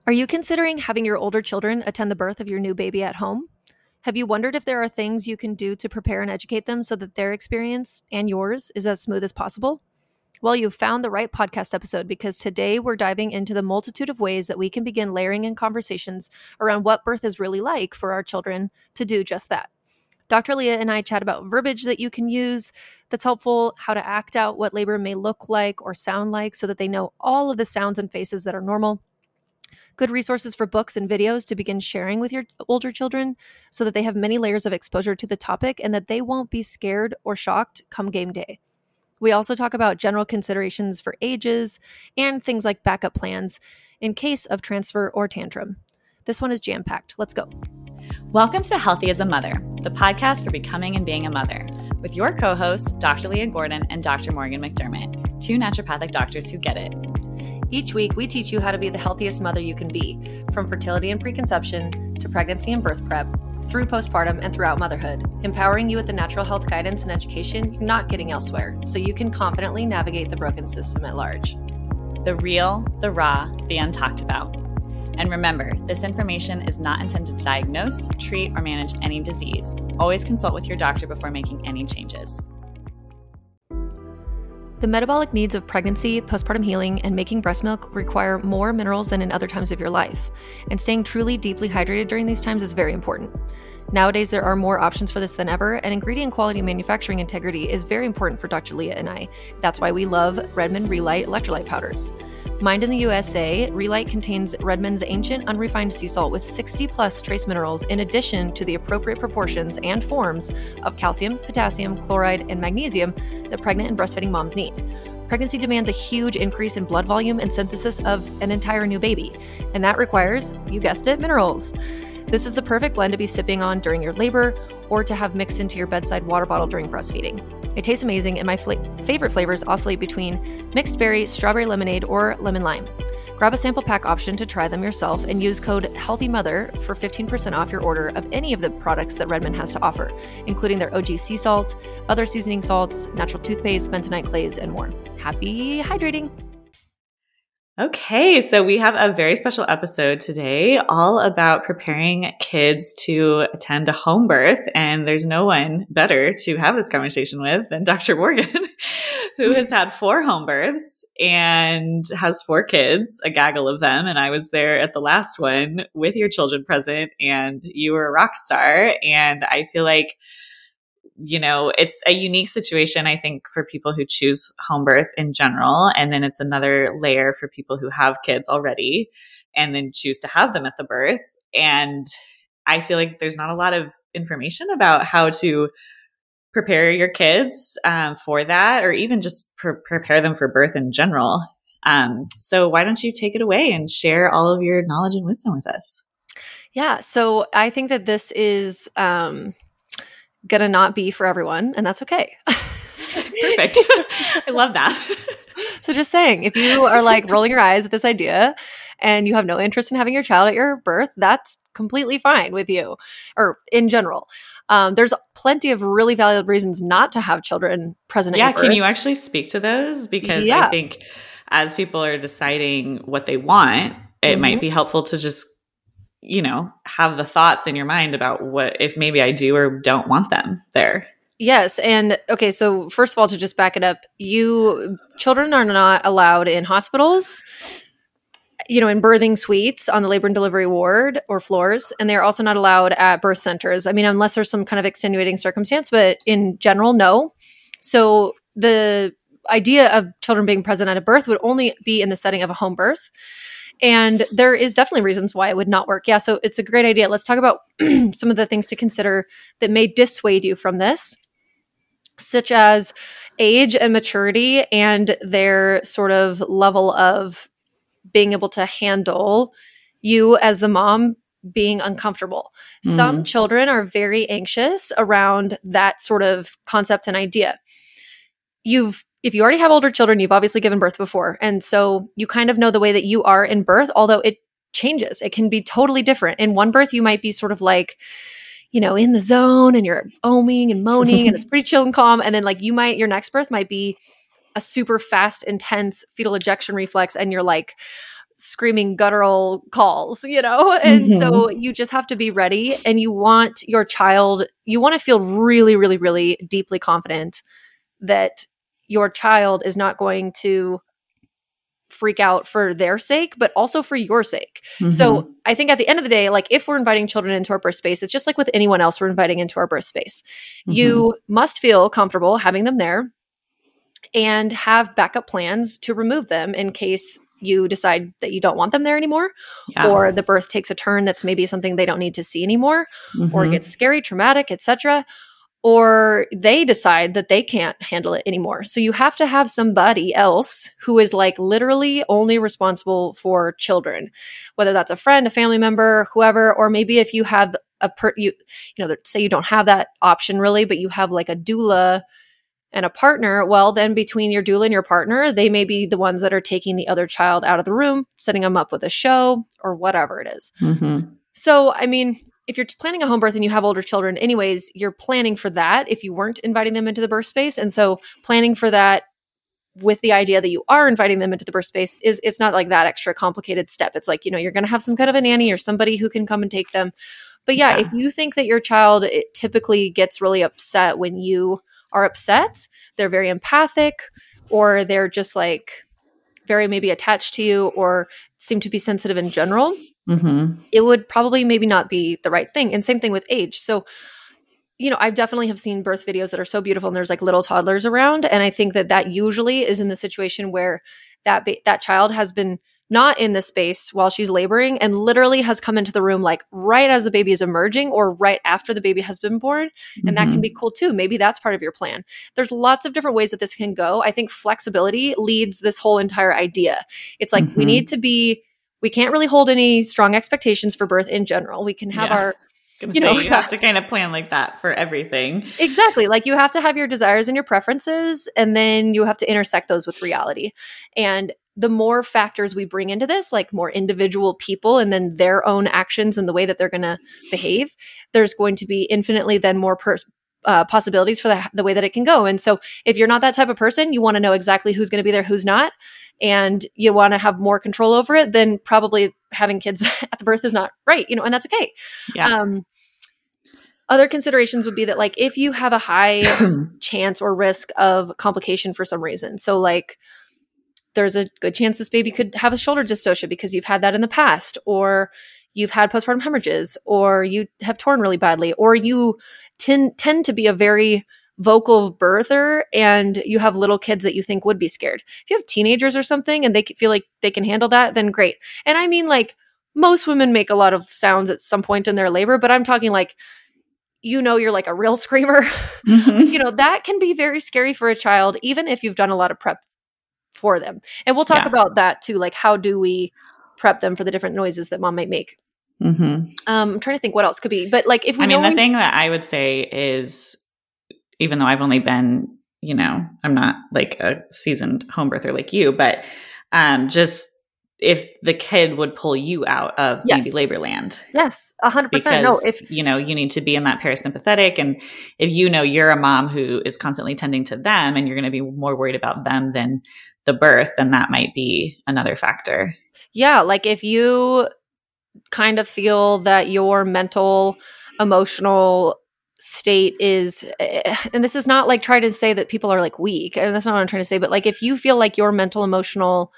Are you considering having your older children attend the birth of your new baby at home? Have you wondered if there are things you can do to prepare and educate them so that their experience and yours is as smooth as possible? Well, you've found the right podcast episode because today we're diving into the multitude of ways that we can begin layering in conversations around what birth is really like for our children to do just that. Dr. Leah and I chat about verbiage that you can use that's helpful, how to act out what labor may look like or sound like so that they know all of the sounds and faces that are normal. Good resources for books and videos to begin sharing with your older children so that they have many layers of exposure to the topic and that they won't be scared or shocked come game day. We also talk about general considerations for ages and things like backup plans in case of transfer or tantrum. This one is jam-packed. Let's go. Welcome to Healthy as a Mother, the podcast for becoming and being a mother, with your co-hosts, Dr. Leah Gordon and Dr. Morgan McDermott, two naturopathic doctors who get it. Each week, we teach you how to be the healthiest mother you can be, from fertility and preconception to pregnancy and birth prep, through postpartum and throughout motherhood, empowering you with the natural health guidance and education you're not getting elsewhere, so you can confidently navigate the broken system at large. The real, the raw, the untalked about. And remember, this information is not intended to diagnose, treat, or manage any disease. Always consult with your doctor before making any changes. The metabolic needs of pregnancy, postpartum healing, and making breast milk require more minerals than in other times of your life, and staying truly deeply hydrated during these times is very important. Nowadays, there are more options for this than ever, and ingredient quality and manufacturing integrity is very important for Dr. Leah and I. That's why we love Redmond Relight electrolyte powders. Mined in the USA, Relight contains Redmond's ancient unrefined sea salt with 60 plus trace minerals in addition to the appropriate proportions and forms of calcium, potassium, chloride, and magnesium that pregnant and breastfeeding moms need. Pregnancy demands a huge increase in blood volume and synthesis of an entire new baby, and that requires, you guessed it, minerals. This is the perfect blend to be sipping on during your labor or to have mixed into your bedside water bottle during breastfeeding. It tastes amazing, and my favorite flavors oscillate between mixed berry, strawberry lemonade, or lemon lime. Grab a sample pack option to try them yourself and use code HEALTHYMOTHER for 15% off your order of any of the products that Redmond has to offer, including their OG sea salt, other seasoning salts, natural toothpaste, bentonite clays, and more. Happy hydrating! Okay, so we have a very special episode today all about preparing kids to attend a home birth. And there's no one better to have this conversation with than Dr. Morgan, who has had 4 home births and has 4 kids, a gaggle of them. And I was there at the last one with your children present, and you were a rock star. And I feel like it's a unique situation, I think, for people who choose home birth in general. And then it's another layer for people who have kids already and then choose to have them at the birth. And I feel like there's not a lot of information about how to prepare your kids for that, or even just prepare them for birth in general. So why don't you take it away and share all of your knowledge and wisdom with us? Yeah, so I think that this is gonna not be for everyone, and that's okay. Perfect. I love that. So just saying, if you are like rolling your eyes at this idea and you have no interest in having your child at your birth, that's completely fine with you, or in general. There's plenty of really valid reasons not to have children present at your birth. Can you actually speak to those? Because I think as people are deciding what they want, it might be helpful to just have the thoughts in your mind about what if maybe I do or don't want them there. Yes. And okay, so first of all, to just back it up, children are not allowed in hospitals, in birthing suites on the labor and delivery ward or floors. And they're also not allowed at birth centers. I mean, unless there's some kind of extenuating circumstance, but in general, no. So the idea of children being present at a birth would only be in the setting of a home birth. And there is definitely reasons why it would not work. Yeah, so it's a great idea. Let's talk about some of the things to consider that may dissuade you from this, such as age and maturity and their sort of level of being able to handle you as the mom being uncomfortable. Mm-hmm. Some children are very anxious around that sort of concept and idea. If you already have older children, you've obviously given birth before. And so you kind of know the way that you are in birth, although it changes. It can be totally different. In one birth, you might be sort of like, in the zone and you're oming and moaning and it's pretty chill and calm. And then your next birth might be a super fast, intense fetal ejection reflex. And you're like screaming guttural calls, and so you just have to be ready, and you want to feel really, really, really deeply confident that your child is not going to freak out for their sake, but also for your sake. So I think at the end of the day, like if we're inviting children into our birth space, it's just like with anyone else we're inviting into our birth space. You must feel comfortable having them there and have backup plans to remove them in case you decide that you don't want them there anymore, or the birth takes a turn that's maybe something they don't need to see anymore, or it gets scary, traumatic, etc., or they decide that they can't handle it anymore. So you have to have somebody else who is like literally only responsible for children, whether that's a friend, a family member, whoever, or maybe if you have say you don't have that option really, but you have like a doula and a partner, well, then between your doula and your partner, they may be the ones that are taking the other child out of the room, setting them up with a show or whatever it is. So, I mean, if you're planning a home birth and you have older children anyways, you're planning for that if you weren't inviting them into the birth space. And so planning for that with the idea that you are inviting them into the birth space it's not like that extra complicated step. It's like, you're going to have some kind of a nanny or somebody who can come and take them. But yeah, if you think that your child typically gets really upset when you are upset, they're very empathic, or they're just like very maybe attached to you, or seem to be sensitive in general, it would probably maybe not be the right thing. And same thing with age. So, I definitely have seen birth videos that are so beautiful and there's like little toddlers around. And I think that usually is in the situation where that child has been not in the space while she's laboring and literally has come into the room like right as the baby is emerging or right after the baby has been born. And that can be cool too. Maybe that's part of your plan. There's lots of different ways that this can go. I think flexibility leads this whole entire idea. It's like we can't really hold any strong expectations for birth in general. We can have our you have to kind of plan like that for everything. Exactly. Like you have to have your desires and your preferences, and then you have to intersect those with reality. And the more factors we bring into this, like more individual people and then their own actions and the way that they're going to behave, there's going to be infinitely then more possibilities for the way that it can go. And so if you're not that type of person, you want to know exactly who's going to be there, who's not, and you want to have more control over it, then probably having kids at the birth is not right, and that's okay. Other considerations would be that like if you have a high chance or risk of complication for some reason, so like there's a good chance this baby could have a shoulder dystocia because you've had that in the past, or you've had postpartum hemorrhages, or you have torn really badly, or you tend to be a very vocal birther and you have little kids that you think would be scared. If you have teenagers or something and they feel like they can handle that, then great. And I mean, like most women make a lot of sounds at some point in their labor, but I'm talking like, you're like a real screamer. That can be very scary for a child, even if you've done a lot of prep for them. And we'll talk about that too. Like, how do we prep them for the different noises that mom might make? I'm trying to think what else could be, but like if we the thing that I would say is, even though I've only been, I'm not like a seasoned home birther like you, but just if the kid would pull you out of baby labor land. Yes, 100%. Because, no, if you need to be in that parasympathetic. And if you're a mom who is constantly tending to them and you're going to be more worried about them than the birth, then that might be another factor. Yeah, like if you kind of feel that your mental, emotional state is, and this is not like trying to say that people are like weak, and that's not what I'm trying to say, but like if you feel like your mental, emotional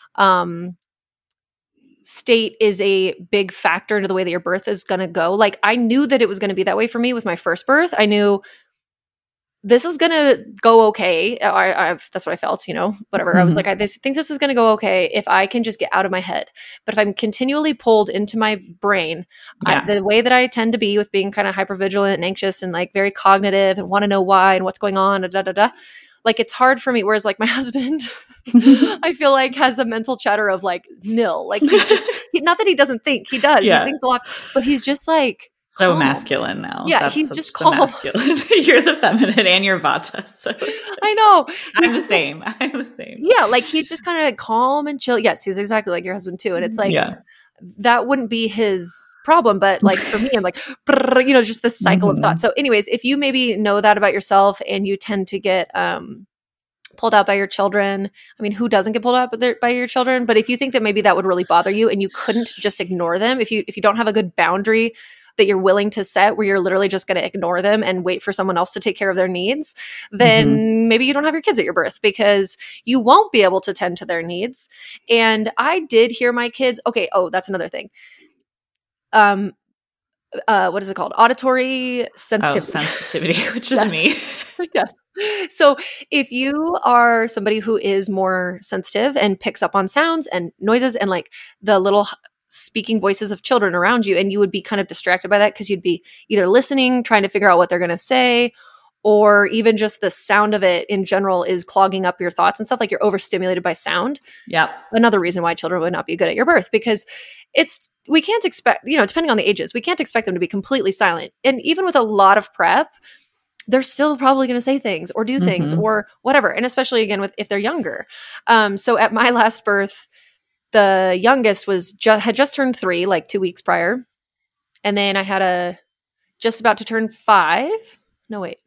state is a big factor into the way that your birth is going to go. Like I knew that it was going to be that way for me with my first birth. I knew this is going to go okay. That's what I felt, whatever. I was like, I think this is going to go okay if I can just get out of my head. But if I'm continually pulled into my brain, the way that I tend to be with being kind of hypervigilant and anxious and like very cognitive and want to know why and what's going on, like it's hard for me. Whereas like my husband, I feel like has a mental chatter of like nil. Like not that he doesn't think, he does. He thinks a lot, but he's just like so calm. Masculine now. Yeah, he's just calm. Masculine. You're the feminine and you're Vata. So I know. I'm the same. Yeah, like he's just kind of calm and chill. Yes, he's exactly like your husband too. And it's like that wouldn't be his problem, but like for me, I'm like, just this cycle of thought. So anyways, if you maybe know that about yourself and you tend to get pulled out by your children. I mean, who doesn't get pulled out by your children? But if you think that maybe that would really bother you and you couldn't just ignore them, if you don't have a good boundary that you're willing to set where you're literally just going to ignore them and wait for someone else to take care of their needs, then maybe you don't have your kids at your birth because you won't be able to tend to their needs. And I did hear my kids. Okay. Oh, that's another thing. What is it called? Auditory sensitivity. Oh, sensitivity, which is me. Yes. So if you are somebody who is more sensitive and picks up on sounds and noises and like the little speaking voices of children around you, and you would be kind of distracted by that because you'd be either listening, trying to figure out what they're going to say, or even just the sound of it in general is clogging up your thoughts and stuff, like you're overstimulated by sound. Yep. Another reason why children would not be good at your birth, because we can't expect, depending on the ages, we can't expect them to be completely silent. And even with a lot of prep, they're still probably going to say things or do things or whatever. And especially again, if they're younger. So at my last birth, the youngest had just turned 3, like 2 weeks prior. And then I had just about to turn 5. No, wait.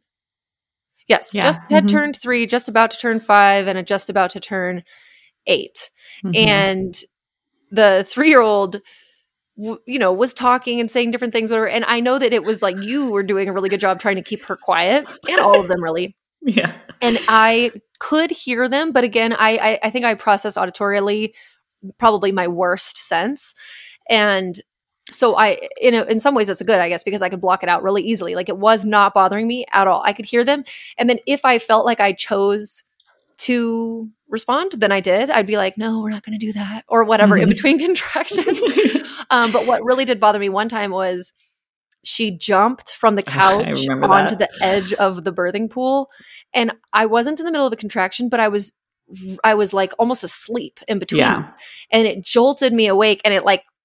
Yes, just had turned 3, just about to turn 5, and just about to turn 8. And the 3-year-old, was talking and saying different things, whatever. And I know that it was like you were doing a really good job trying to keep her quiet, and all of them really. Yeah. And I could hear them, but again, I think I process auditorily probably my worst sense, and so in some ways that's a good, I guess, because I could block it out really easily. Like it was not bothering me at all. I could hear them. And then if I felt like I chose to respond, then I did. I'd be like, no, we're not going to do that or whatever in between contractions. But what really did bother me one time was she jumped from the couch onto the edge of the birthing pool. And I wasn't in the middle of a contraction, but I was like almost asleep in between. Yeah. And it jolted me awake, and it like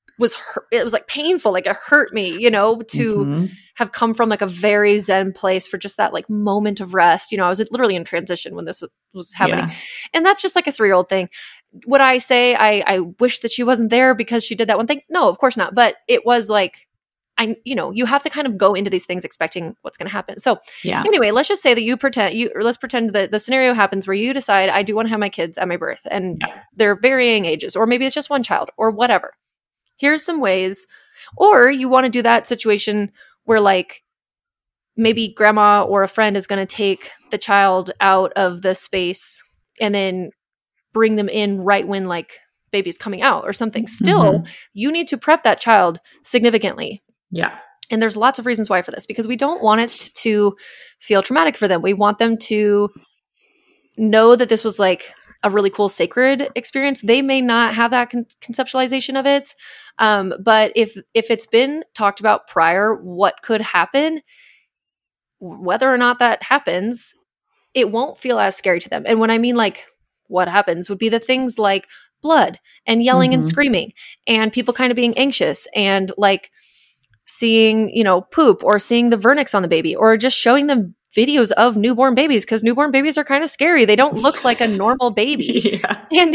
it was like painful, like it hurt me, to have come from like a very zen place for just that like moment of rest. I was literally in transition when this was happening. Yeah. And that's just like a 3-year-old thing. Would I say I wish that she wasn't there because she did that one thing? No, of course not. But it was like, you have to kind of go into these things expecting what's going to happen. So anyway, let's just say that let's pretend that the scenario happens where you decide I do want to have my kids at my birth, and they're varying ages, or maybe it's just one child or whatever. Here's some ways. Or you want to do that situation where like maybe grandma or a friend is going to take the child out of the space and then bring them in right when like baby's coming out or something. Still, you need to prep that child significantly. Yeah. And there's lots of reasons why for this, because we don't want it to feel traumatic for them. We want them to know that this was like a really cool sacred experience. They may not have that conceptualization of it. But if it's been talked about prior, what could happen, whether or not that happens, it won't feel as scary to them. And when I mean like what happens would be the things like blood and yelling and screaming and people kind of being anxious and like seeing, poop or seeing the vernix on the baby or just showing them videos of newborn babies, because newborn babies are kind of scary. They don't look like a normal baby. Yeah. And,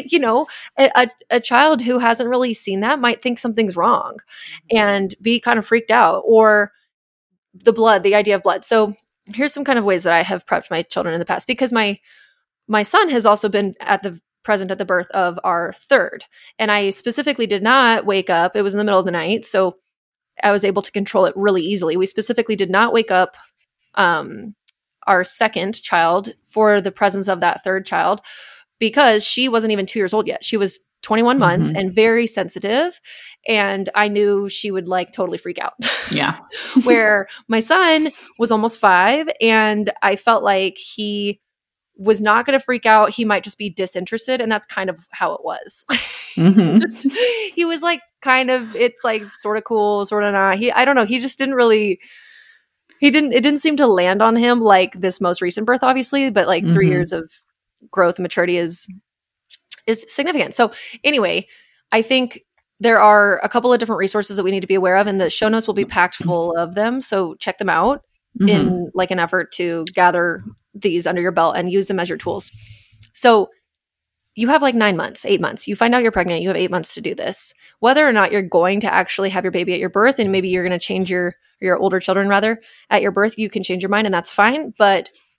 a child who hasn't really seen that might think something's wrong and be kind of freaked out. Or the idea of blood. So here's some kind of ways that I have prepped my children in the past, because my son has also been present at the birth of our 3rd. And I specifically did not wake up. It was in the middle of the night. So I was able to control it really easily. We specifically did not wake up our 2nd child for the presence of that 3rd child, because she wasn't even 2 years old yet. She was 21 months and very sensitive. And I knew she would like totally freak out. Yeah. Where my son was almost 5, and I felt like he was not going to freak out. He might just be disinterested. And that's kind of how it was. He was like, it's like sort of cool, sort of not. I don't know. He just didn't really, it didn't seem to land on him like this most recent birth, obviously, but like 3 years of growth and maturity is significant. So anyway, I think there are a couple of different resources that we need to be aware of, and the show notes will be packed full of them. So check them out in like an effort to gather these under your belt and use them as your tools. So you have like 9 months, 8 months. You find out you're pregnant. You have 8 months to do this. Whether or not you're going to actually have your baby at your birth, and maybe you're going to change your older children rather at your birth, you can change your mind, and that's fine. But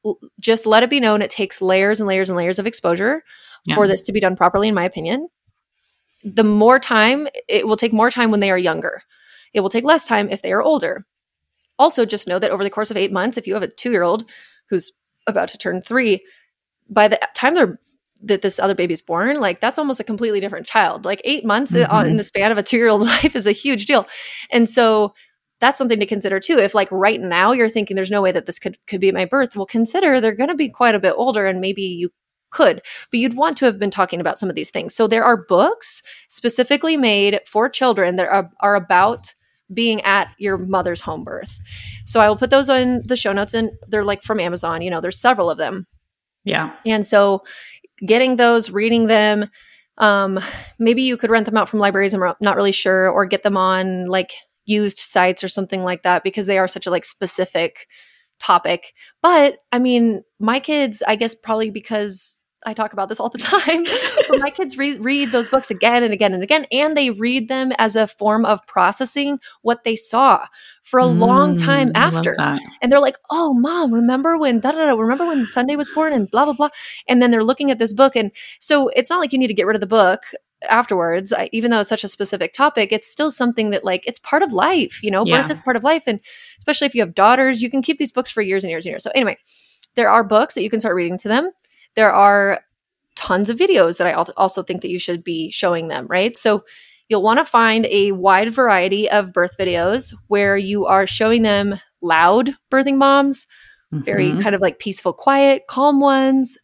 just let it be known it takes layers and layers and layers of exposure for this to be done properly, in my opinion. The more time, it will take more time when they are younger. It will take less time if they are older. Also, just know that over the course of 8 months, if you have a 2-year-old who's about to turn 3, by the time that this other baby's born, like that's almost a completely different child. Like 8 months in the span of a 2-year-old life is a huge deal. And so that's something to consider too. If like right now you're thinking there's no way that this could be my birth, well, consider they're going to be quite a bit older, and maybe you could, but you'd want to have been talking about some of these things. So there are books specifically made for children that are about being at your mother's home birth. So I will put those in the show notes, and they're like from Amazon, there's several of them. Yeah. And so getting those, reading them, maybe you could rent them out from libraries. I'm not really sure, or get them on like used sites or something like that, because they are such a like specific topic. But I mean, my kids, I guess probably because I talk about this all the time, but my kids read those books again and again and again, and they read them as a form of processing what they saw for a long time after. And they're like, oh, Mom, remember when remember when Sunday was born and blah, blah, blah. And then they're looking at this book. And so it's not like you need to get rid of the book afterwards. Even though it's such a specific topic, it's still something that like, it's part of life, birth is part of life. And especially if you have daughters, you can keep these books for years and years and years. So anyway, there are books that you can start reading to them. There are tons of videos that I also think that you should be showing them, right? So you'll want to find a wide variety of birth videos where you are showing them loud birthing moms, very kind of like peaceful, quiet, calm ones,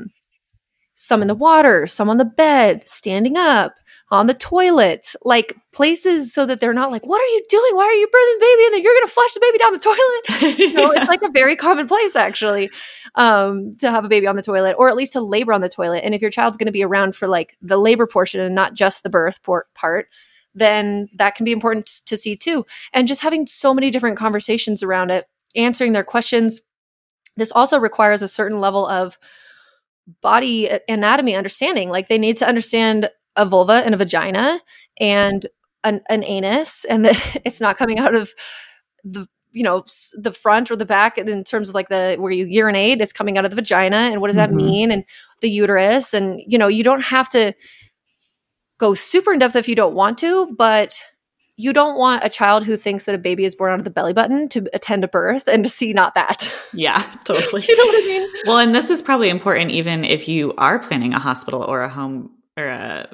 some in the water, some on the bed, standing up, on the toilet, like places so that they're not like, what are you doing? Why are you birthing baby? And then you're going to flush the baby down the toilet. It's like a very common place actually, to have a baby on the toilet, or at least to labor on the toilet. And if your child's going to be around for like the labor portion and not just the birth part, then that can be important to see too. And just having so many different conversations around it, answering their questions. This also requires a certain level of body anatomy understanding. Like they need to understand a vulva and a vagina and an anus, and that it's not coming out of the the front or the back in terms of like where you urinate. It's coming out of the vagina, and what does that mean? And the uterus, and you don't have to go super in depth if you don't want to, but you don't want a child who thinks that a baby is born out of the belly button to attend a birth and to see not that. Yeah, totally. You know what I mean? Well, and this is probably important even if you are planning a hospital or a home or a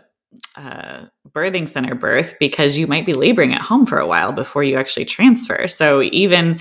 birthing center birth, because you might be laboring at home for a while before you actually transfer. So even,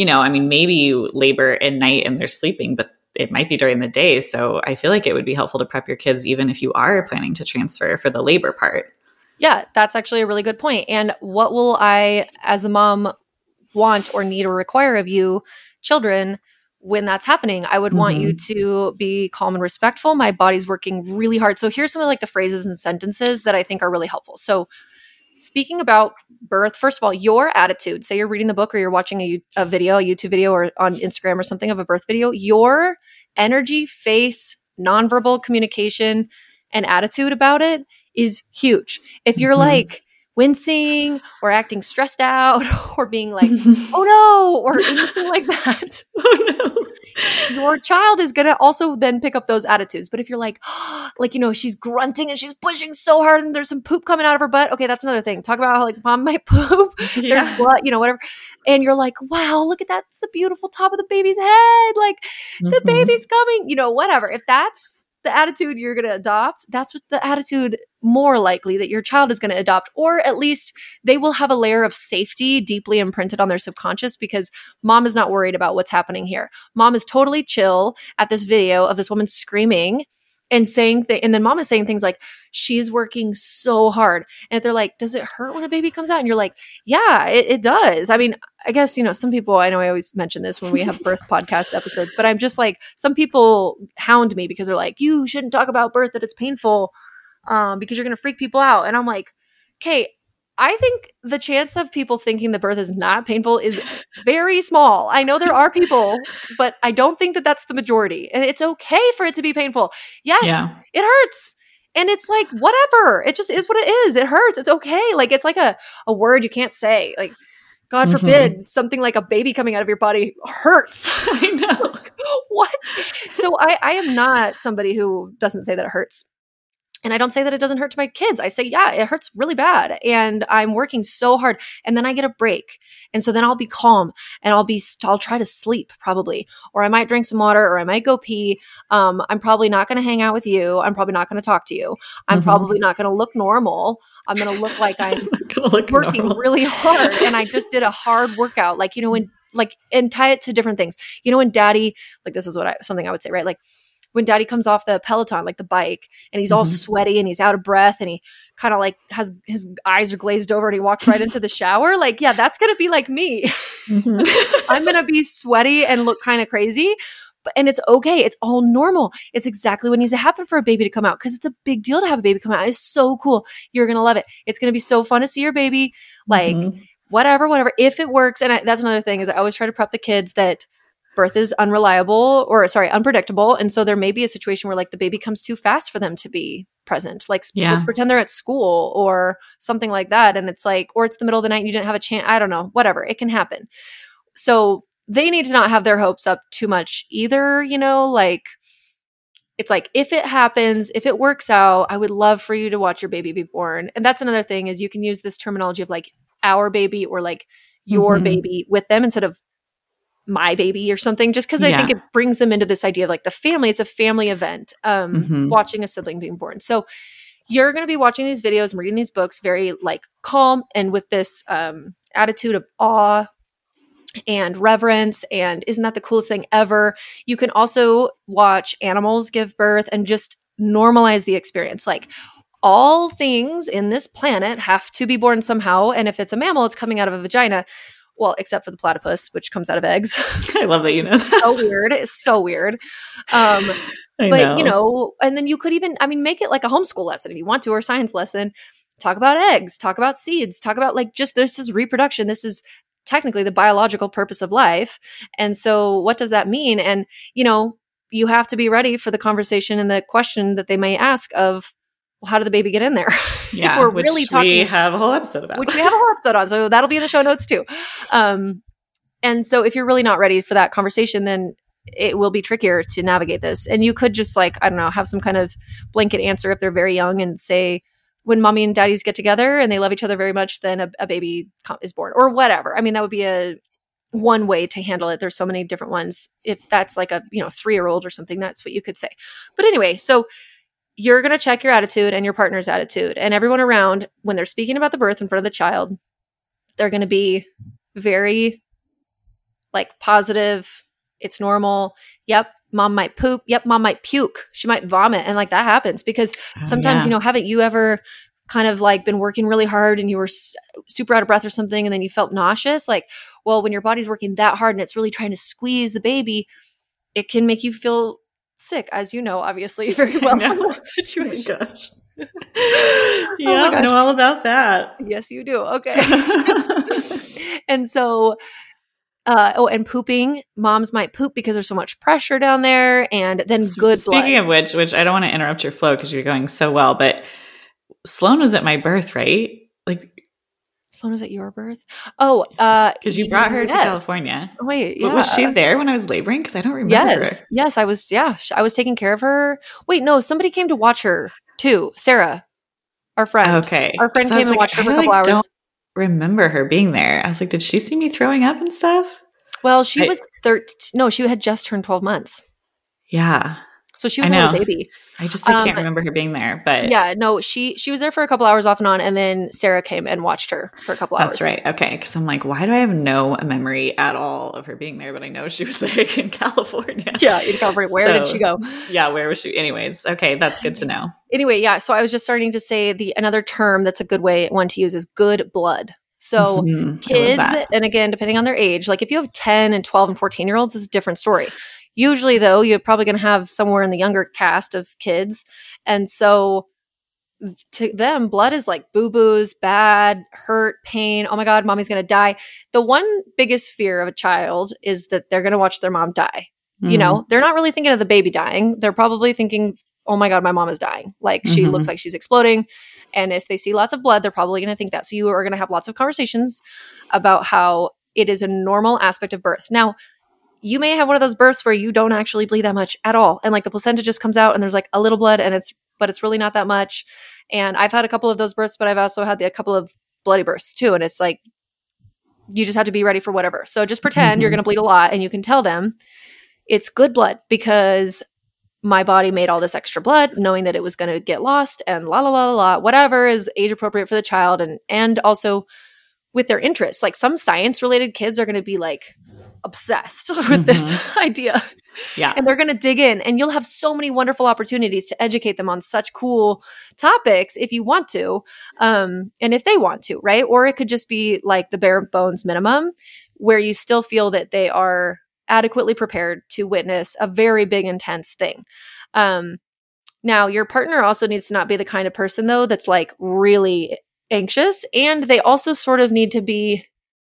maybe you labor at night and they're sleeping, but it might be during the day. So I feel like it would be helpful to prep your kids even if you are planning to transfer for the labor part. Yeah, that's actually a really good point. And what will I, as the mom, want or need or require of you, children, when that's happening? I would want you to be calm and respectful. My body's working really hard. So here's some of like the phrases and sentences that I think are really helpful. So speaking about birth, first of all, your attitude, say you're reading the book or you're watching a YouTube video or on Instagram or something of a birth video, your energy, face, nonverbal communication, and attitude about it is huge. If you're like wincing or acting stressed out or being like, oh no, or anything like that, Oh no. your child is going to also then pick up those attitudes. But if you're like, she's grunting and she's pushing so hard and there's some poop coming out of her butt. Okay, that's another thing. Talk about how like mom might poop. Yeah. There's blood, whatever. And you're like, wow, look at that. It's the beautiful top of the baby's head. Like the baby's coming, whatever. If that's the attitude you're going to adopt, that's what the attitude more likely that your child is going to adopt, or at least they will have a layer of safety deeply imprinted on their subconscious because mom is not worried about what's happening here. Mom is totally chill at this video of this woman screaming and saying and then mom is saying things like, she's working so hard. And if they're like, does it hurt when a baby comes out? And you're like, yeah, it does. I mean, I guess, some people, I know I always mention this when we have birth podcast episodes, but I'm just like, some people hound me because they're like, you shouldn't talk about birth, that it's painful because you're going to freak people out. And I'm like, okay, I think the chance of people thinking the birth is not painful is very small. I know there are people, but I don't think that that's the majority. And it's okay for it to be painful. Yes, It hurts. And it's like, whatever. It just is what it is. It hurts. It's okay. Like, it's like a word you can't say. Like, God forbid something like a baby coming out of your body hurts. I know. What? So I am not somebody who doesn't say that it hurts. And I don't say that it doesn't hurt to my kids. I say, yeah, it hurts really bad. And I'm working so hard. And then I get a break. And so then I'll be calm and I'll try to sleep probably, or I might drink some water, or I might go pee. I'm probably not going to hang out with you. I'm probably not going to talk to you. I'm probably not going to look normal. I'm going to look like I'm working really hard. And I just did a hard workout. Like, and tie it to different things. When daddy, like this is something I would say, right? Like, when daddy comes off the Peloton, like the bike, and he's all sweaty and he's out of breath and he kind of like has his eyes are glazed over and he walks right into the shower. Like, yeah, that's going to be like me. I'm going to be sweaty and look kind of crazy, and it's okay. It's all normal. It's exactly what needs to happen for a baby to come out, because it's a big deal to have a baby come out. It's so cool. You're going to love it. It's going to be so fun to see your baby. Like whatever, if it works. And that's another thing is I always try to prep the kids that birth is unpredictable. And so there may be a situation where like the baby comes too fast for them to be present. Like let's pretend they're at school or something like that. And it's like, or it's the middle of the night and you didn't have a chance. I don't know, whatever. It can happen. So they need to not have their hopes up too much either. Like it's like, if it happens, if it works out, I would love for you to watch your baby be born. And that's another thing is you can use this terminology of like our baby or like your baby with them instead of my baby or something, just because I think it brings them into this idea of like the family. It's a family event, watching a sibling being born. So you're going to be watching these videos and reading these books very like calm and with this attitude of awe and reverence. And isn't that the coolest thing ever? You can also watch animals give birth and just normalize the experience. Like all things in this planet have to be born somehow. And if it's a mammal, it's coming out of a vagina. Well, except for the platypus, which comes out of eggs. I love that you know that. So weird. It's so weird. But, and then you could even, make it like a homeschool lesson if you want to, or a science lesson. Talk about eggs, talk about seeds, talk about like just this is reproduction. This is technically the biological purpose of life. And so what does that mean? And, you have to be ready for the conversation and the question that they may ask of, well, how did the baby get in there? Yeah, we're really talking, we have a whole episode about. Which we have a whole episode on, so that'll be in the show notes too. And so if you're really not ready for that conversation, then it will be trickier to navigate this. And you could just like, I don't know, have some kind of blanket answer if they're very young and say, when mommy and daddies get together and they love each other very much, then a baby is born or whatever. That would be one way to handle it. There's so many different ones. If that's like a 3-year-old or something, that's what you could say. But anyway, so you're going to check your attitude and your partner's attitude, and everyone around when they're speaking about the birth in front of the child, they're going to be very like positive. It's normal. Yep. Mom might poop. Yep. Mom might puke. She might vomit. And like that happens because sometimes, haven't you ever kind of like been working really hard and you were super out of breath or something, and then you felt nauseous? Like, well, when your body's working that hard and it's really trying to squeeze the baby, it can make you feel sick, as you know, obviously very well in that situation. Oh gosh. Yeah, I know all about that. Yes, you do. Okay. And so, and pooping, moms might poop because there's so much pressure down there, and then good blood. Speaking of which I don't want to interrupt your flow because you're going so well, but Sloan was at my birth, right? Like, Sloan was at your birth? Oh, because you brought her to California. Wait, yeah. But was she there when I was laboring? Because I don't remember. Yes, I was. Yeah, I was taking care of her. Wait, no, somebody came to watch her too. Sarah, our friend. Okay, our friend came and watched her for a couple hours. Don't remember her being there. I was like, did she see me throwing up and stuff? Well, she was 13. No, she had just turned 12 months. Yeah. So she was a little baby. I just can't remember her being there. But yeah, no, she was there for a couple hours off and on, and then Sarah came and watched her for a couple hours. That's right. Okay, because I'm like, why do I have no memory at all of her being there? But I know she was like in California. Yeah, in California. Where did she go? Yeah, where was she? Anyways, okay, that's good to know. Anyway, yeah. So I was just starting to say another term that's a good one to use is good blood. So kids, and again, depending on their age, like if you have 10 and 12 and 14-year-olds, it's a different story. Usually, though, you're probably going to have somewhere in the younger cast of kids. And so to them, blood is like boo-boos, bad, hurt, pain. Oh my God, mommy's going to die. The one biggest fear of a child is that they're going to watch their mom die. Mm-hmm. They're not really thinking of the baby dying. They're probably thinking, oh my God, my mom is dying. Like she looks like she's exploding. And if they see lots of blood, they're probably going to think that. So you are going to have lots of conversations about how it is a normal aspect of birth. Now, you may have one of those births where you don't actually bleed that much at all. And like the placenta just comes out and there's like a little blood but it's really not that much. And I've had a couple of those births, but I've also had a couple of bloody births too. And it's like, you just have to be ready for whatever. So just pretend you're going to bleed a lot, and you can tell them it's good blood because my body made all this extra blood knowing that it was going to get lost and la, la, la, la, whatever is age appropriate for the child. And also with their interests, like some science related kids are going to be like obsessed with this idea. Yeah. And they're going to dig in, and you'll have so many wonderful opportunities to educate them on such cool topics if you want to, and if they want to, right? Or it could just be like the bare bones minimum where you still feel that they are adequately prepared to witness a very big, intense thing. Now, your partner also needs to not be the kind of person, though, that's like really anxious, and they also sort of need to be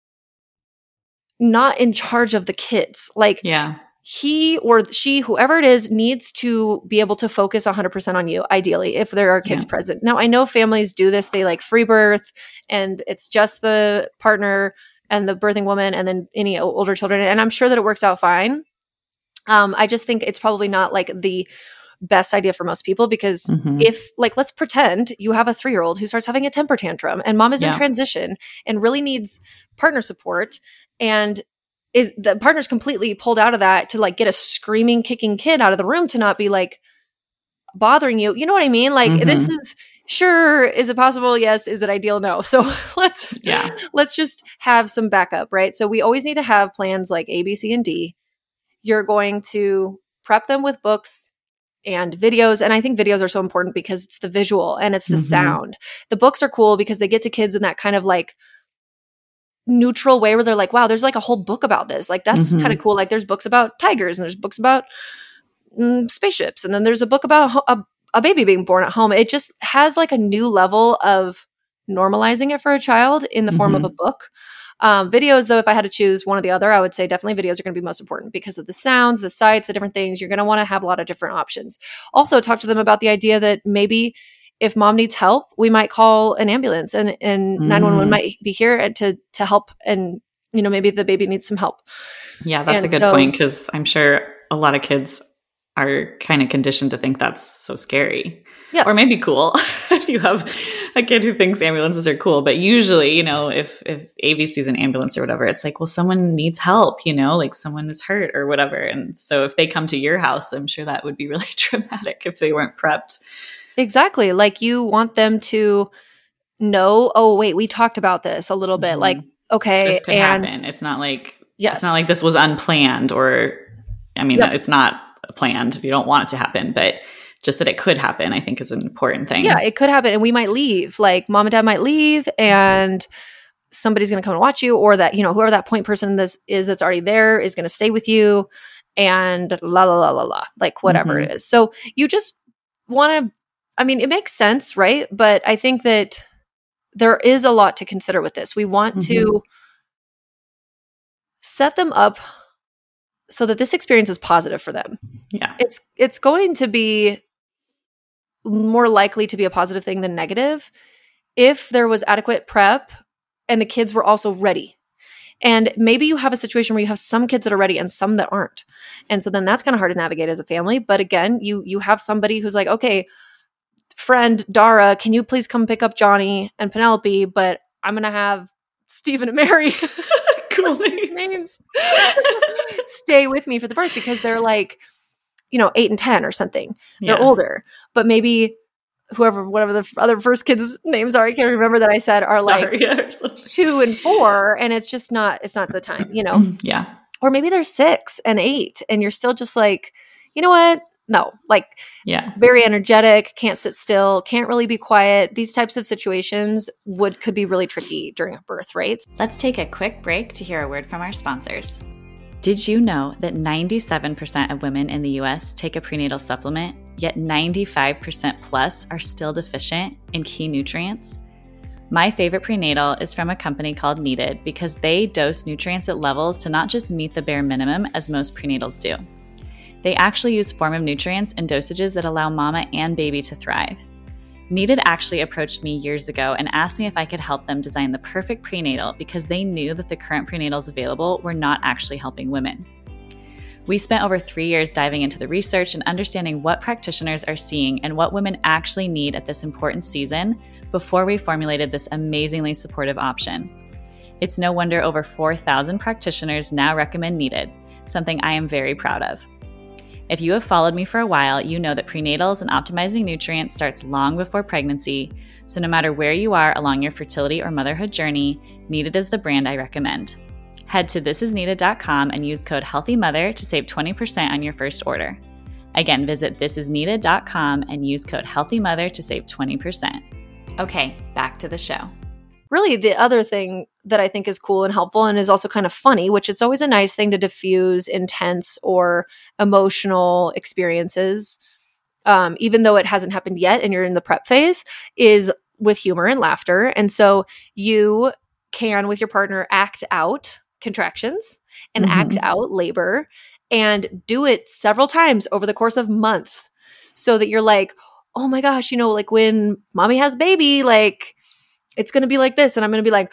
not in charge of the kids. Like, yeah. He or she, whoever it is, needs to be able to focus 100% on you, ideally, if there are kids present. Now, I know families do this. They like free birth, and it's just the partner and the birthing woman and then any older children. And I'm sure that it works out fine. I just think it's probably not like the best idea for most people because if like, let's pretend you have a 3-year-old who starts having a temper tantrum and mom is in transition and really needs partner support, and is the partner's completely pulled out of that to like get a screaming, kicking kid out of the room to not be like bothering you. You know what I mean? Like this is sure. Is it possible? Yes. Is it ideal? No. So let's just have some backup, right? So we always need to have plans like A, B, C, and D. You're going to prep them with books and videos. And I think videos are so important because it's the visual and it's the sound. The books are cool because they get to kids in that kind of like neutral way where they're like, wow, there's like a whole book about this. Like that's kind of cool. Like there's books about tigers and there's books about spaceships. And then there's a book about a baby being born at home. It just has like a new level of normalizing it for a child in the form of a book. Videos, though, if I had to choose one or the other, I would say definitely videos are going to be most important because of the sounds, the sights, the different things. You're going to want to have a lot of different options. Also, talk to them about the idea that maybe if mom needs help, we might call an ambulance and 911 might be here to help. And, you know, maybe the baby needs some help. Yeah, that's a good point because I'm sure a lot of kids are kind of conditioned to think that's so scary. Yes. Or maybe cool if you have a kid who thinks ambulances are cool. But usually, you know, if AV sees an ambulance or whatever, it's like, well, someone needs help, you know, like someone is hurt or whatever. And so if they come to your house, I'm sure that would be really traumatic if they weren't prepped. Exactly. Like you want them to know, oh, wait, we talked about this a little bit. Like, okay. This could happen. It's not like, it's not like this was unplanned or, I mean, it's not planned. You don't want it to happen, but just that it could happen, I think is an important thing. Yeah, it could happen. And we might leave. Like mom and dad might leave and somebody's going to come and watch you, or that, you know, whoever that point person this is that's already there is going to stay with you and la, la, la, la, la, like whatever it is. So you just want to, I mean, it makes sense, right? But I think that there is a lot to consider with this. We want to set them up so that this experience is positive for them. Yeah. It's going to be more likely to be a positive thing than negative if there was adequate prep and the kids were also ready. And maybe you have a situation where you have some kids that are ready and some that aren't. And so then that's kind of hard to navigate as a family. But again, you have somebody who's like, okay, friend Dara, can you please come pick up Johnny and Penelope? But I'm going to have Stephen and Mary cool names stay with me for the birth because they're like, you know, 8 and 10 or something. They're Yeah. older, but maybe whatever the other first kids' names are, I can't remember that I said, are like 2 and 4, and it's just not, it's not the time, you know? Yeah. Or maybe they're 6 and 8, and you're still just like, you know what? No, like, very energetic, can't sit still, can't really be quiet. These types of situations could be really tricky during a birth, right? Let's take a quick break to hear a word from our sponsors. Did you know that 97% of women in the US take a prenatal supplement, yet 95% plus are still deficient in key nutrients? My favorite prenatal is from a company called Needed because they dose nutrients at levels to not just meet the bare minimum as most prenatals do. They actually use form of nutrients and dosages that allow mama and baby to thrive. Needed actually approached me years ago and asked me if I could help them design the perfect prenatal because they knew that the current prenatals available were not actually helping women. We spent over 3 years diving into the research and understanding what practitioners are seeing and what women actually need at this important season before we formulated this amazingly supportive option. It's no wonder over 4,000 practitioners now recommend Needed, something I am very proud of. If you have followed me for a while, you know that prenatals and optimizing nutrients starts long before pregnancy, so no matter where you are along your fertility or motherhood journey, Needed is the brand I recommend. Head to thisisneeded.com and use code HEALTHYMOTHER to save 20% on your first order. Again, visit thisisneeded.com and use code HEALTHYMOTHER to save 20%. Okay, back to the show. Really, the other thing that I think is cool and helpful and is also kind of funny, which it's always a nice thing to diffuse intense or emotional experiences, even though it hasn't happened yet and you're in the prep phase, is with humor and laughter. And so you can, with your partner, act out contractions and act out labor and do it several times over the course of months so that you're like, oh my gosh, like when mommy has baby, like it's going to be like this. And I'm going to be like,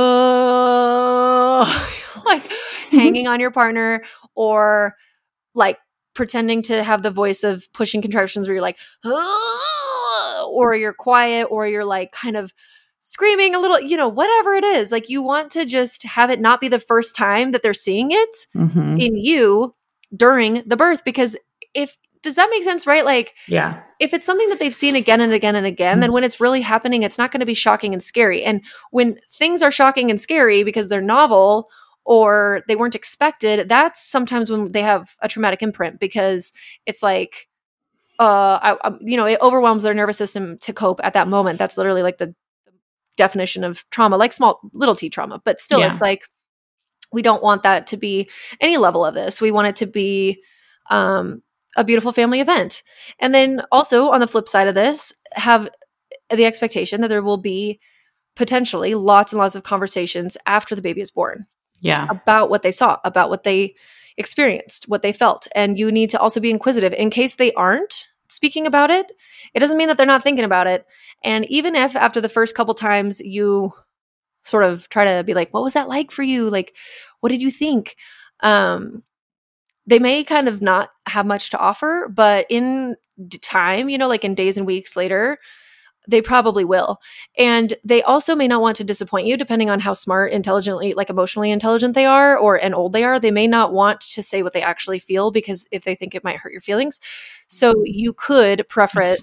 oh, like hanging on your partner or like pretending to have the voice of pushing contractions where you're like, oh, or you're quiet or you're like kind of screaming a little, whatever it is. Like you want to just have it not be the first time that they're seeing it in you during the birth. Because does that make sense, right? Like, yeah. If it's something that they've seen again and again and again, then when it's really happening, it's not going to be shocking and scary. And when things are shocking and scary because they're novel or they weren't expected, that's sometimes when they have a traumatic imprint because it's like, it overwhelms their nervous system to cope at that moment. That's literally like the definition of trauma, like small little t trauma. But still, It's like, we don't want that to be any level of this. We want it to be a beautiful family event. And then also on the flip side of this, have the expectation that there will be potentially lots and lots of conversations after the baby is born. Yeah. About what they saw, about what they experienced, what they felt. And you need to also be inquisitive in case they aren't speaking about it. It doesn't mean that they're not thinking about it. And even if after the first couple times you sort of try to be like, what was that like for you? Like, what did you think? They may kind of not have much to offer, but in time, like in days and weeks later, they probably will. And they also may not want to disappoint you depending on how smart, intelligently, like emotionally intelligent they are and old they are. They may not want to say what they actually feel because if they think it might hurt your feelings. So you could preface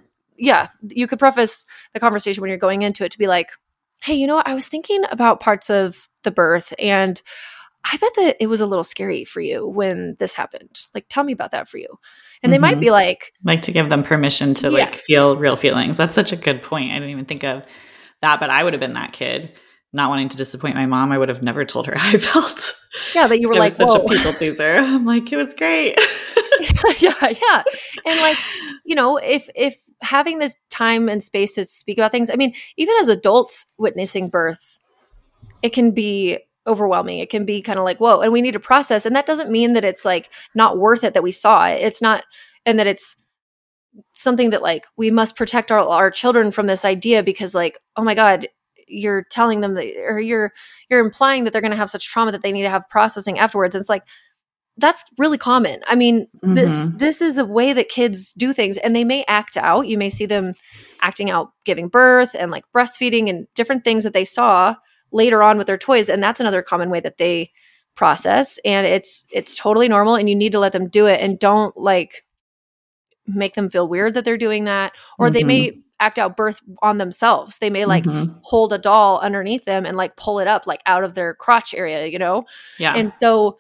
the conversation when you're going into it to be like, hey, I was thinking about parts of the birth and I bet that it was a little scary for you when this happened. Like, tell me about that for you. And they might be like to give them permission to like feel real feelings. That's such a good point. I didn't even think of that, but I would have been that kid not wanting to disappoint my mom. I would have never told her how I felt. Yeah. That you were like, such a people pleaser. I'm like, it was great. Yeah. And like, if having this time and space to speak about things, I mean, even as adults witnessing birth, it can be overwhelming. It can be kind of like, whoa, and we need to process. And that doesn't mean that it's like not worth it that we saw it. It's not, and that it's something that like we must protect our children from this idea because like, oh my God, you're telling them that, or you're implying that they're going to have such trauma that they need to have processing afterwards. And it's like, that's really common. I mean, this is a way that kids do things and they may act out. You may see them acting out, giving birth and like breastfeeding and different things that they saw later on with their toys. And that's another common way that they process. And it's totally normal and you need to let them do it and don't like make them feel weird that they're doing that. Or they may act out birth on themselves. They may like hold a doll underneath them and like pull it up like out of their crotch area, Yeah. And so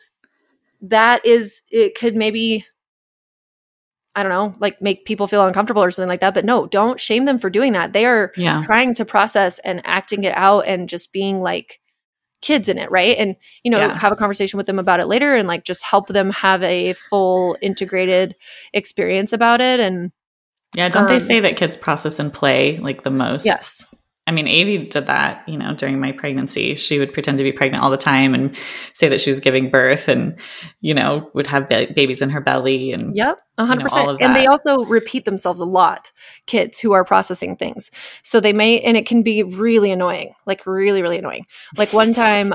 it could maybe, I don't know, like make people feel uncomfortable or something like that. But no, don't shame them for doing that. They are trying to process and acting it out and just being like kids in it. Right. And, have a conversation with them about it later and like just help them have a full integrated experience about it. And don't they say that kids process and play like the most? Yes. I mean, Avi did that, during my pregnancy. She would pretend to be pregnant all the time and say that she was giving birth and, would have babies in her belly and yep, 100%. all of that. And they also repeat themselves a lot, kids who are processing things. So they may, and it can be really annoying, like really, really annoying. Like one time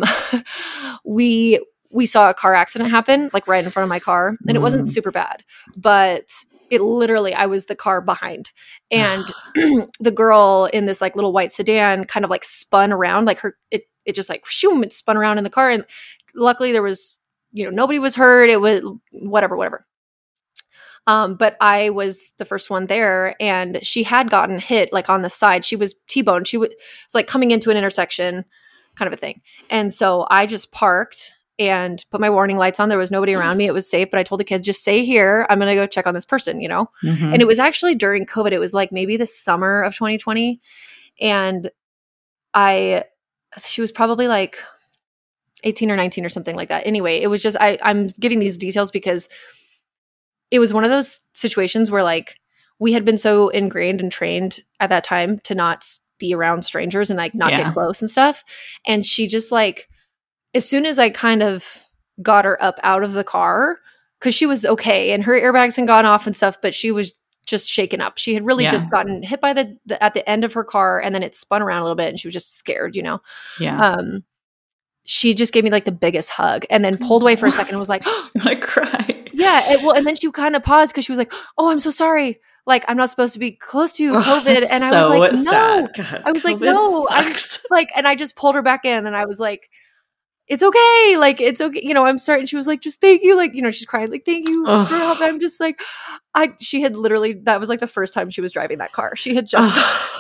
we saw a car accident happen, like right in front of my car, and it wasn't super bad, but it literally, I was the car behind, and the girl in this like little white sedan kind of like spun around, like it just like shoom, it spun around in the car, and luckily there was, nobody was hurt. It was whatever. But I was the first one there, and she had gotten hit like on the side. She was T-boned. She was like coming into an intersection, kind of a thing, and so I just parked and put my warning lights on. There was nobody around me. It was safe, but I told the kids, just stay here. I'm going to go check on this person, Mm-hmm. And it was actually during COVID. It was like maybe the summer of 2020. And she was probably like 18 or 19 or something like that. Anyway, it was just, I'm giving these details because it was one of those situations where like we had been so ingrained and trained at that time to not be around strangers and like not get close and stuff. And she just like, as soon as I kind of got her up out of the car, because she was okay and her airbags had gone off and stuff, but she was just shaken up. She had really just gotten hit by at the end of her car, and then it spun around a little bit and she was just scared, Yeah. She just gave me like the biggest hug and then pulled away for a second and was like, I cried. Yeah. And then she kind of paused because she was like, oh, I'm so sorry. Like, I'm not supposed to be close to you, COVID. And I was like, no. God, I was COVID like, no. sucks. And I just pulled her back in and I was like, it's okay. Like, it's okay. I'm sorry. And she was like, just thank you. Like, she's crying, like, thank you for help. I'm just like, she had literally, that was like the first time she was driving that car. She had just,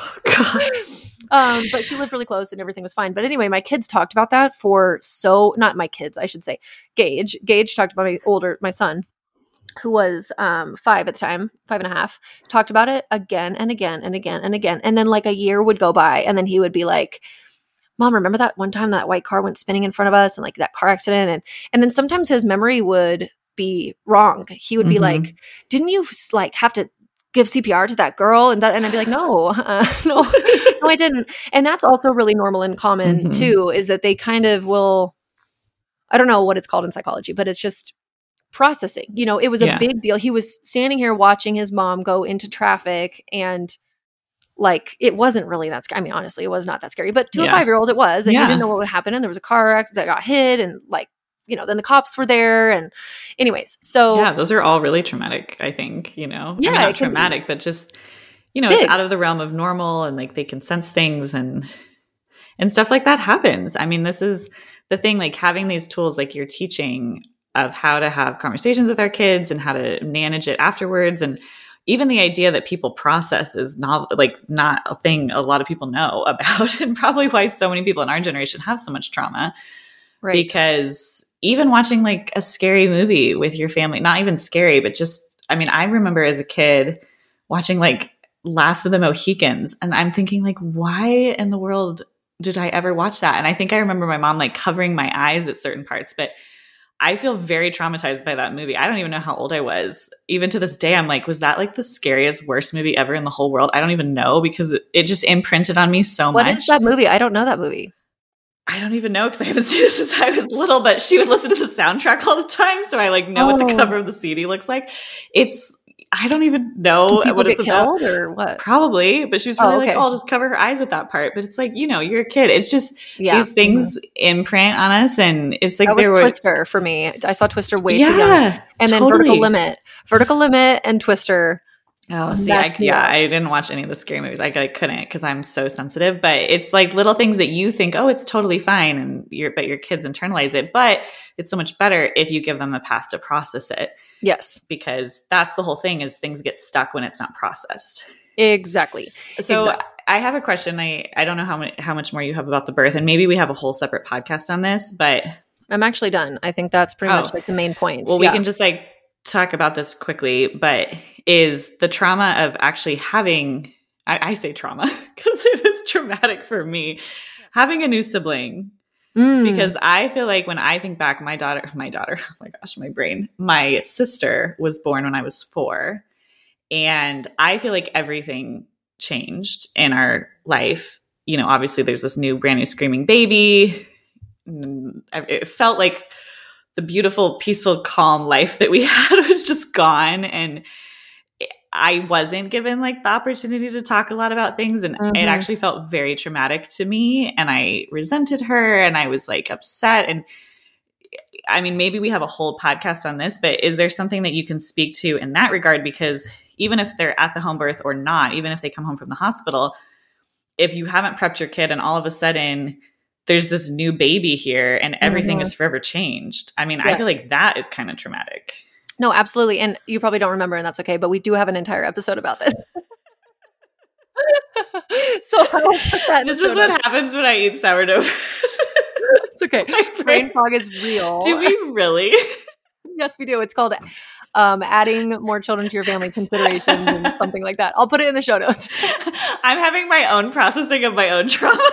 but she lived really close and everything was fine. But anyway, my kids talked about that not my kids, I should say. Gage talked about my son, who was 5 at the time, 5.5, talked about it again and again and again and again. And then like a year would go by and then he would be like, Mom, remember that one time that white car went spinning in front of us and like that car accident? And then sometimes his memory would be wrong. He would be like, didn't you like have to give CPR to that girl? And I'd be like, no, no, I didn't. And that's also really normal and common too, is that they kind of will, I don't know what it's called in psychology, but it's just processing. It was a big deal. He was standing here watching his mom go into traffic and like, it wasn't really that scary. I mean, honestly, it was not that scary, but to a 5-year-old it was, and he didn't know what would happen. And there was a car accident that got hit and like, then the cops were there. And anyways, so. Yeah, those are all really traumatic, I think, Yeah. I mean, not traumatic, but just, it's out of the realm of normal and like they can sense things and stuff like that happens. I mean, this is the thing, like having these tools, like you're teaching of how to have conversations with our kids and how to manage it afterwards. And even the idea that people process is not a thing a lot of people know about, and probably why so many people in our generation have so much trauma. Right. Because even watching like a scary movie with your family, not even scary, but just, I mean, I remember as a kid watching like Last of the Mohicans, and I'm thinking like, why in the world did I ever watch that? And I think I remember my mom like covering my eyes at certain parts, but I feel very traumatized by that movie. I don't even know how old I was. Even to this day, I'm like, was that like the scariest, worst movie ever in the whole world? I don't even know, because it just imprinted on me so much. What is that movie? I don't know that movie. I don't even know because I haven't seen it since I was little, but she would listen to the soundtrack all the time. So I like know what the cover of the CD looks like. I don't even know what it's about. Or what? Probably, but she was probably like, oh, I'll just cover her eyes at that part. But it's like, you're a kid. It's just these things imprint on us. And it's like, that was Twister for me. I saw Twister way too young. And then Vertical Limit and Twister. Oh, see, I didn't watch any of the scary movies. I couldn't because I'm so sensitive. But it's like little things that you think, oh, it's totally fine, and your kids internalize it. But it's so much better if you give them the path to process it. Yes, because that's the whole thing: is things get stuck when it's not processed. Exactly. So I have a question. I don't know how much more you have about the birth, and maybe we have a whole separate podcast on this. But I'm actually done. I think that's pretty much like the main points. Well, we can just like talk about this quickly, but is the trauma of actually having, I say trauma because it was traumatic for me, having a new sibling. Because I feel like when I think back, my daughter, oh my gosh, my brain, my sister was born when I was 4. And I feel like everything changed in our life. You know, obviously there's this brand new screaming baby. It felt like the beautiful, peaceful, calm life that we had was just gone. And I wasn't given like the opportunity to talk a lot about things. And it actually felt very traumatic to me. And I resented her and I was like upset. And I mean, maybe we have a whole podcast on this, but is there something that you can speak to in that regard? Because even if they're at the home birth or not, even if they come home from the hospital, if you haven't prepped your kid and all of a sudden there's this new baby here and everything is forever changed. I mean, I feel like that is kind of traumatic. No, absolutely. And you probably don't remember, and that's okay, but we do have an entire episode about this. So this is what happens when I eat sourdough. It's okay. Brain fog is real. Do we really? Yes, we do. It's called adding more children to your family considerations and something like that. I'll put it in the show notes. I'm having my own processing of my own trauma.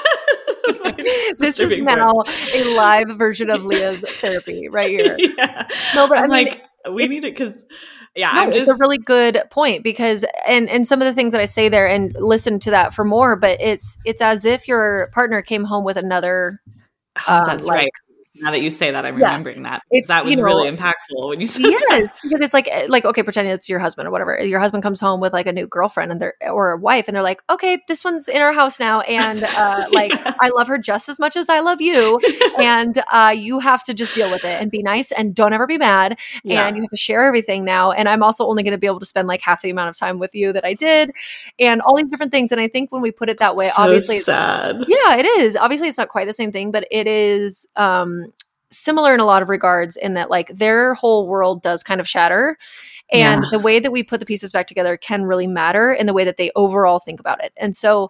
This is now a live version of Leah's therapy right here. Yeah. No, but I mean, like, we need it because it's a really good point because and some of the things that I say there, and listen to that for more, but it's as if your partner came home with another that's right. Now that you say that, I'm remembering that. That was really impactful when you said that. Because it's like, okay, pretend it's your husband or whatever. Your husband comes home with like a new girlfriend or a wife, and they're like, okay, this one's in our house now. And like, I love her just as much as I love you. And you have to just deal with it and be nice and don't ever be mad. Yeah. And you have to share everything now. And I'm also only going to be able to spend like half the amount of time with you that I did and all these different things. And I think when we put it that way, obviously, sad. Yeah, it is. Obviously, it's not quite the same thing, but it is similar in a lot of regards in that like their whole world does kind of shatter. And the way that we put the pieces back together can really matter in the way that they overall think about it. And so,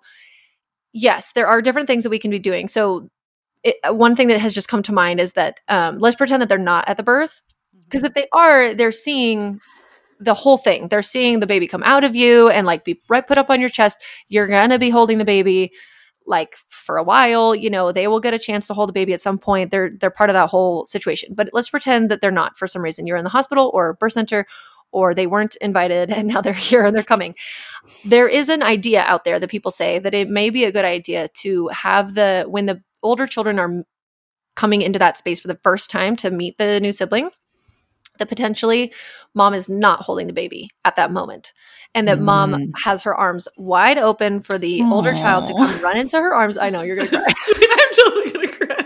yes, there are different things that we can be doing. So one thing that has just come to mind is that let's pretend that they're not at the birth. Because if they are, they're seeing the whole thing. They're seeing the baby come out of you and like be right put up on your chest. You're going to be holding the baby like for a while, you know, they will get a chance to hold the baby at some point. They're part of that whole situation. But let's pretend that they're not for some reason. You're in the hospital or birth center, or they weren't invited and now they're here and they're coming. There is an idea out there that people say that it may be a good idea to have when the older children are coming into that space for the first time to meet the new sibling, that potentially mom is not holding the baby at that moment. And that mom has her arms wide open for the older child to come run into her arms. I know, you're going to cry. Sweet, I'm totally going to cry.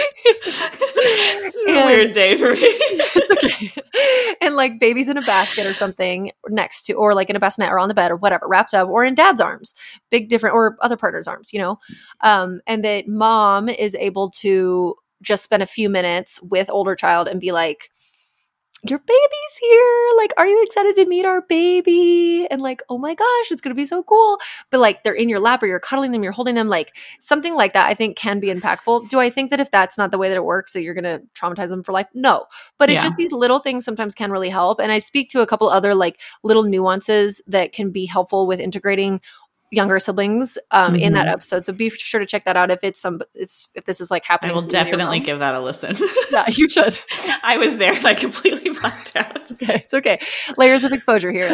It's a weird day for me. It's okay. And like baby's in a basket or something next to, or like in a bassinet or on the bed or whatever, wrapped up, or in dad's arms, or other partner's arms, you know? And that mom is able to just spend a few minutes with older child and be like, your baby's here. Like, are you excited to meet our baby? And like, oh my gosh, it's going to be so cool. But like, they're in your lap or you're cuddling them, you're holding them, like something like that, I think can be impactful. Do I think that if that's not the way that it works, that you're going to traumatize them for life? No, but it's just these little things sometimes can really help. And I speak to a couple other like little nuances that can be helpful with integrating younger siblings in that episode. So be sure to check that out if if this is like happening. I will definitely give that a listen. Yeah, you should. I was there and I completely blacked out. Okay, it's okay. Layers of exposure here.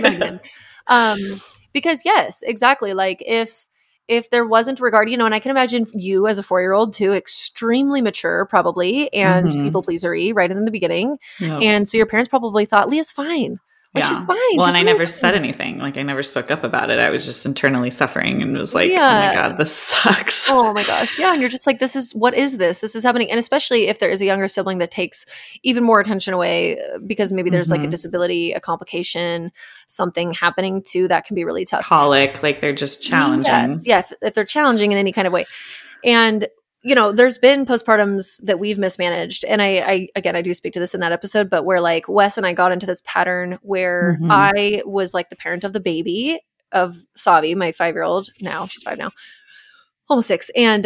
Because yes, exactly. Like if there wasn't regard, you know, and I can imagine you as a 4-year-old too, extremely mature probably, and people pleasery right in the beginning. Yep. And so your parents probably thought Leah's fine. Like, she's fine. Well, and I never said anything. Like, I never spoke up about it. I was just internally suffering and was like, oh my God, this sucks. Oh my gosh. Yeah. And you're just like, what is this? This is happening. And especially if there is a younger sibling that takes even more attention away because maybe there's like a disability, a complication, something happening too, that can be really tough. Colic, like they're just challenging. Yes. Yeah. If they're challenging in any kind of way. And you know, there's been postpartums that we've mismanaged. And I do speak to this in that episode, but where like Wes and I got into this pattern where I was like the parent of the baby of Savi, my 5-year-old now. She's 5 now, almost 6. And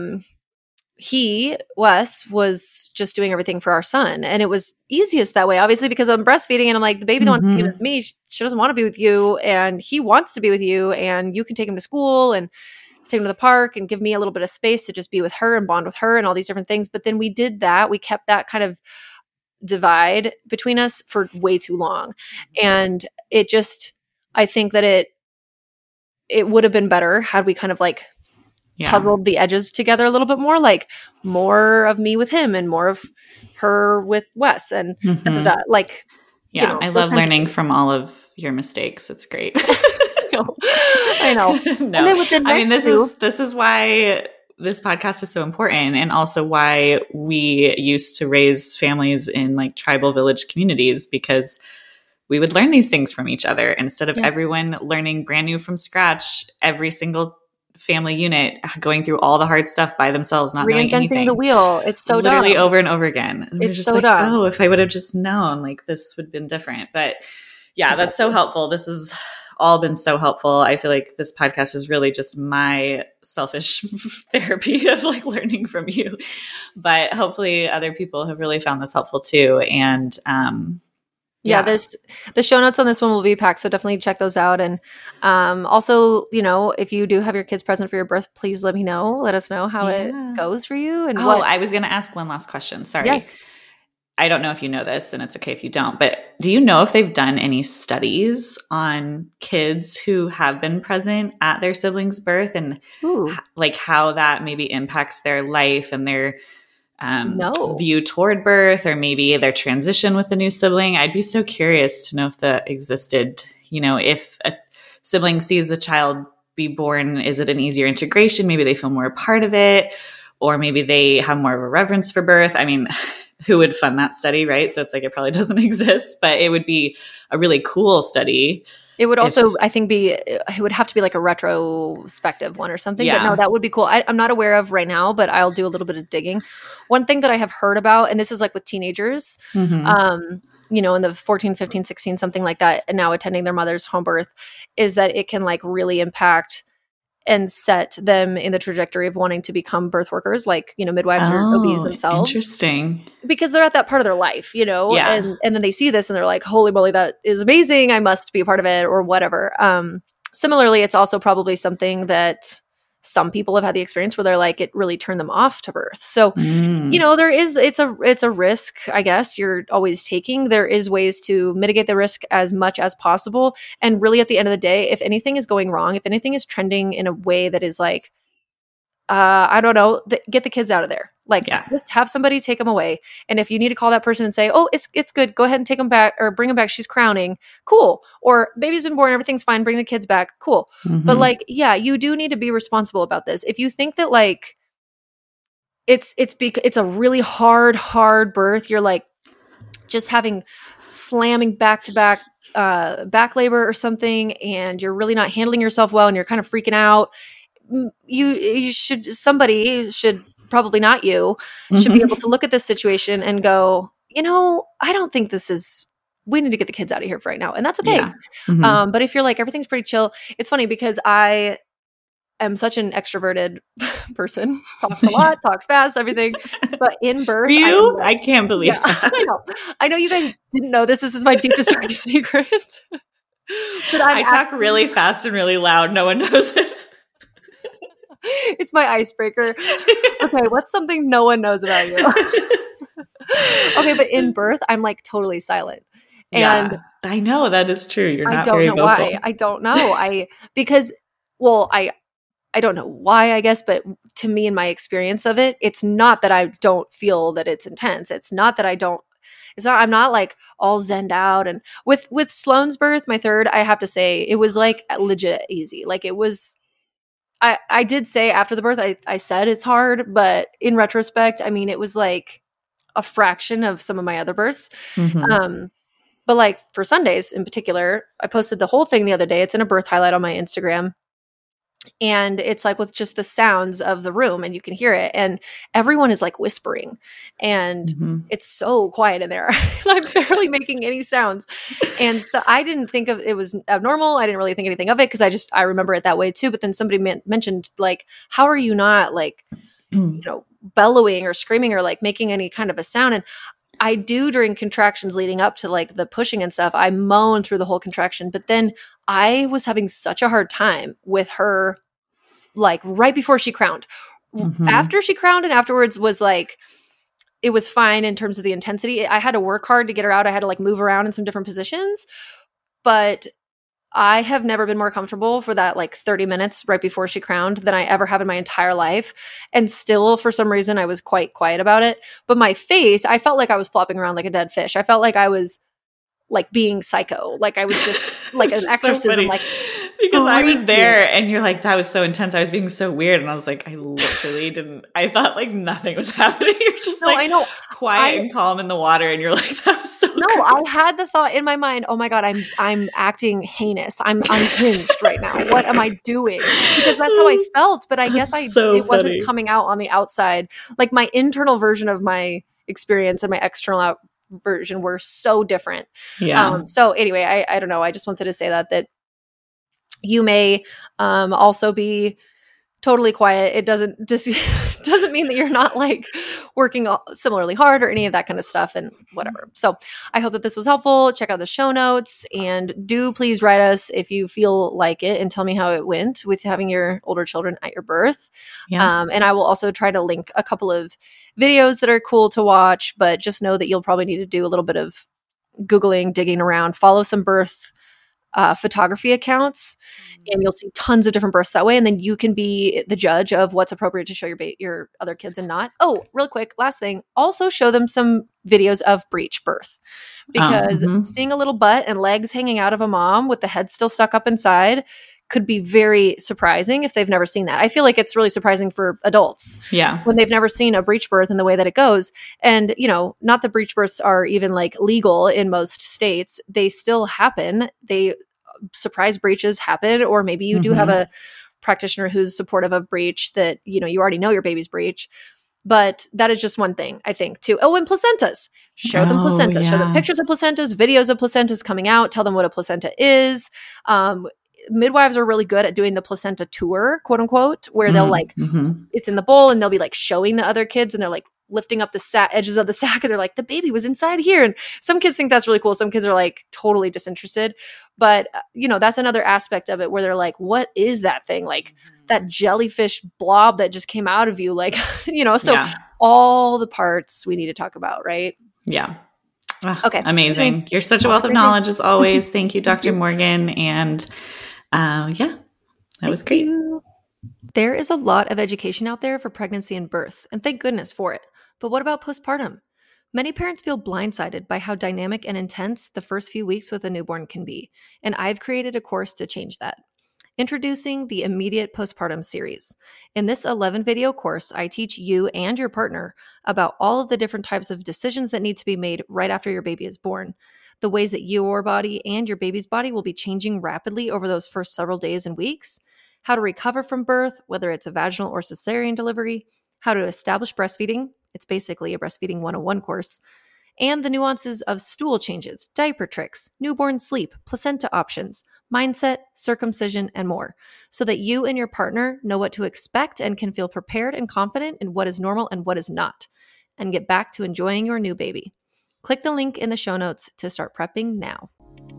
Wes was just doing everything for our son. And it was easiest that way, obviously, because I'm breastfeeding and I'm like, the baby wants to be with me. She doesn't want to be with you. And he wants to be with you. And you can take him to school and take him to the park and give me a little bit of space to just be with her and bond with her and all these different things. But then we kept that kind of divide between us for way too long. And it just, I think that it would have been better had we kind of like puzzled the edges together a little bit more, like more of me with him and more of her with Wes and like, yeah, I love learning from all of your mistakes. It's great. I know. No, and then with the next this is why this podcast is so important, and also why we used to raise families in like tribal village communities, because we would learn these things from each other instead of everyone learning brand new from scratch, every single family unit going through all the hard stuff by themselves, not knowing anything. Reinventing the wheel. It's so literally dumb. over and over again. And it's just so like, dumb. oh, if I would have just known, like this would have been different. But yeah, that's so helpful. This has all been so helpful. I feel like this podcast is really just my selfish therapy of like learning from you. But hopefully other people have really found this helpful too. And the show notes on this one will be packed, so definitely check those out. And also, you know, if you do have your kids present for your birth, please let me know. Let us know how it goes for you. And I was going to ask one last question. Sorry. Yes. I don't know if you know this, and it's okay if you don't, but do you know if they've done any studies on kids who have been present at their siblings' birth and like how that maybe impacts their life and their view toward birth, or maybe their transition with a new sibling? I'd be so curious to know if that existed. You know, if a sibling sees a child be born, is it an easier integration? Maybe they feel more a part of it, or maybe they have more of a reverence for birth. I mean, who would fund that study, right? So it's like it probably doesn't exist, but it would be a really cool study. It would also, I think, it would have to be like a retrospective one or something. Yeah. But no, that would be cool. I'm not aware of right now, but I'll do a little bit of digging. One thing that I have heard about, and this is like with teenagers, you know, in the 14, 15, 16, something like that, and now attending their mother's home birth, is that it can like really impact and set them in the trajectory of wanting to become birth workers, like, you know, midwives or OBs themselves. Interesting. Because they're at that part of their life, you know, and then they see this and they're like, holy moly, that is amazing. I must be a part of it or whatever. Similarly, it's also probably something that some people have had the experience where they're like, it really turned them off to birth. So, you know, it's a risk, I guess, you're always taking. There is ways to mitigate the risk as much as possible. And really at the end of the day, if anything is going wrong, if anything is trending in a way that is like, I don't know, get the kids out of there. Like just have somebody take them away. And if you need to call that person and say, oh, it's good, go ahead and take them back or bring them back. She's crowning. Cool. Or baby's been born. Everything's fine. Bring the kids back. Cool. But like, yeah, you do need to be responsible about this. If you think that like, it's a really hard birth. You're like just slamming back to back, back labor or something. And you're really not handling yourself well. And you're kind of freaking out. Somebody should, probably not you, should be able to look at this situation and go, you know, I don't think we need to get the kids out of here for right now. And that's okay. Yeah. But if you're like, everything's pretty chill, it's funny because I am such an extroverted person, talks a lot, talks fast, everything. But in birth, I can't believe that. I know you guys didn't know this. This is my deepest, darkest secret. But I talk really fast and really loud. No one knows it. It's my icebreaker. Okay, what's something no one knows about you? Okay, but in birth, I'm like totally silent. And I know that is true. You're not very vocal. I don't know why. I don't know why, I guess, but to me, in my experience of it, it's not that I don't feel that it's intense. It's not that I'm not like all zenned out. And with Sloane's birth, my third, I have to say, it was like legit easy. Like it was, I did say after the birth, I said it's hard, but in retrospect, I mean, it was like a fraction of some of my other births. But like for Sundays in particular, I posted the whole thing the other day. It's in a birth highlight on my Instagram. And it's like with just the sounds of the room and you can hear it. And everyone is like whispering and it's so quiet in there. I'm barely making any sounds. And so I didn't think it was abnormal. I didn't really think anything of it because I remember it that way too. But then somebody mentioned like, how are you not like, you know, bellowing or screaming or like making any kind of a sound? And I do during contractions leading up to like the pushing and stuff, I moan through the whole contraction, but then I was having such a hard time with her, like right before she crowned. After she crowned and afterwards was like, it was fine in terms of the intensity. I had to work hard to get her out. I had to like move around in some different positions, but I have never been more comfortable for that like 30 minutes right before she crowned than I ever have in my entire life. And still, for some reason, I was quite quiet about it. But my face, I felt like I was flopping around like a dead fish. I felt like I was like being psycho. Like I was just like an exorcism. So like because I was there and you're like, that was so intense. I was being so weird. And I was like, I literally I thought like nothing was happening. You're just I know. Quiet and calm in the water. And you're like, that was so No, I had the thought in my mind, oh my God, I'm acting heinous. I'm unhinged right now. What am I doing? Because that's how I felt. But I guess it wasn't coming out on the outside. Like my internal version of my experience and my external version were so different. Yeah. So anyway, I don't know. I just wanted to say that you may also be totally quiet. It doesn't mean that you're not like working similarly hard or any of that kind of stuff and whatever. So I hope that this was helpful. Check out the show notes and do please write us if you feel like it and tell me how it went with having your older children at your birth. Yeah. And I will also try to link a couple of videos that are cool to watch, but just know that you'll probably need to do a little bit of Googling, digging around, follow some birth photography accounts, and you'll see tons of different births that way. And then you can be the judge of what's appropriate to show your other kids and not. Oh, real quick, last thing. Also show them some videos of breech birth, because seeing a little butt and legs hanging out of a mom with the head still stuck up inside could be very surprising if they've never seen that. I feel like it's really surprising for adults. Yeah. When they've never seen a breech birth and the way that it goes. And, not that breech births are even like legal in most states. They still happen. Surprise breaches happen, or maybe you do have a practitioner who's supportive of breech that, you already know your baby's breech. But that is just one thing, I think, too. Oh, and placentas. Show them placentas. Yeah. Show them pictures of placentas, videos of placentas coming out. Tell them what a placenta is. Midwives are really good at doing the placenta tour, quote unquote, where they'll it's in the bowl and they'll be like showing the other kids and they're like lifting up the edges of the sack and they're like, the baby was inside here. And some kids think that's really cool. Some kids are like totally disinterested. But, that's another aspect of it where they're like, what is that thing? Like that jellyfish blob that just came out of you. Like, all the parts we need to talk about, right? Yeah. Okay. Amazing. You're such a wealth of knowledge as always. Thank you, Dr. Morgan. And that was great. There is a lot of education out there for pregnancy and birth, and thank goodness for it. But what about postpartum? Many parents feel blindsided by how dynamic and intense the first few weeks with a newborn can be, and I've created a course to change that. Introducing the Immediate Postpartum Series. In this 11-video course, I teach you and your partner about all of the different types of decisions that need to be made right after your baby is born, the ways that your body and your baby's body will be changing rapidly over those first several days and weeks, how to recover from birth, whether it's a vaginal or cesarean delivery, how to establish breastfeeding, it's basically a breastfeeding 101 course, and the nuances of stool changes, diaper tricks, newborn sleep, placenta options, mindset, circumcision, and more, so that you and your partner know what to expect and can feel prepared and confident in what is normal and what is not, and get back to enjoying your new baby. Click the link in the show notes to start prepping now.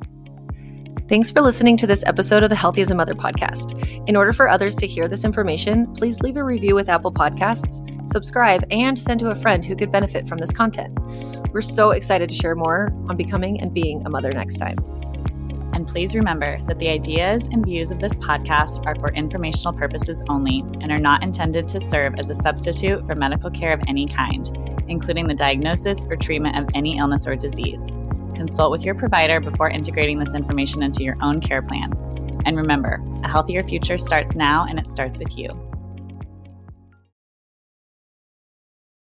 Thanks for listening to this episode of the Healthy as a Mother podcast. In order for others to hear this information, please leave a review with Apple Podcasts, subscribe, and send to a friend who could benefit from this content. We're so excited to share more on becoming and being a mother next time. And please remember that the ideas and views of this podcast are for informational purposes only and are not intended to serve as a substitute for medical care of any kind, including the diagnosis or treatment of any illness or disease. Consult with your provider before integrating this information into your own care plan. And remember, a healthier future starts now, and it starts with you.